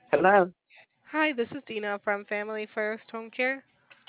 Hello. Hi, this is Dina from Family First Home Care.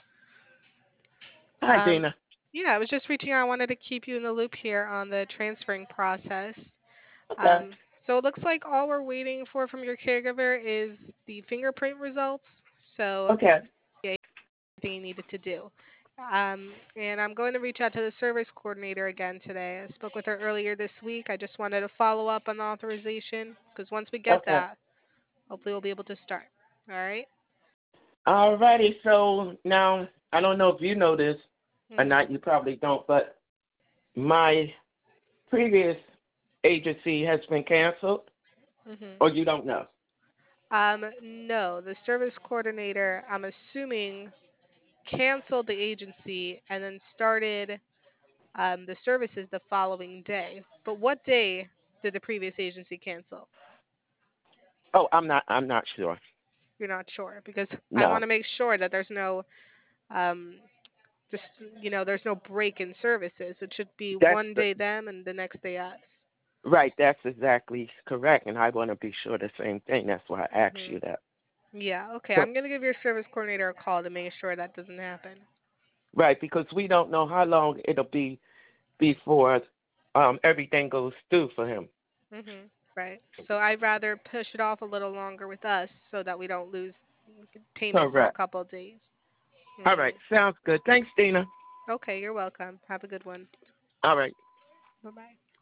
Hi, Um, Dana. yeah, I was just reaching out. I wanted to keep you in the loop here on the transferring process. Okay. Um, so it looks like all we're waiting for from your caregiver is the fingerprint results. So Okay. yeah, everything you needed to do. And I'm going to reach out to the service coordinator again today. I spoke with her earlier this week. I just wanted to follow up on the authorization because once we get Okay. that, hopefully we'll be able to start. All right? Alrighty. So now I don't know if you know this or Mhm. not. You probably don't, but my previous agency has been canceled, Mhm. or you don't know. No, the service coordinator, I'm assuming, canceled the agency and then started the services the following day. But what day did the previous agency cancel? Oh, I'm not sure. You're not sure because I want No. to make sure that there's no um just there's no break in services. It should be That's one day them and the next day us. right. That's exactly correct, and I want to be sure the same thing. That's why I asked you Mhm. that. Yeah, okay. So I'm going to give your service coordinator a call to make sure that doesn't happen. right, because we don't know how long it'll be before everything goes through for him. Right. So I'd rather push it off a little longer with us so that we don't lose payment for a Correct. couple of days. All right. Mhm. Sounds good. Thanks, Dina. Okay, you're welcome. Have a good one. All right. Bye-bye.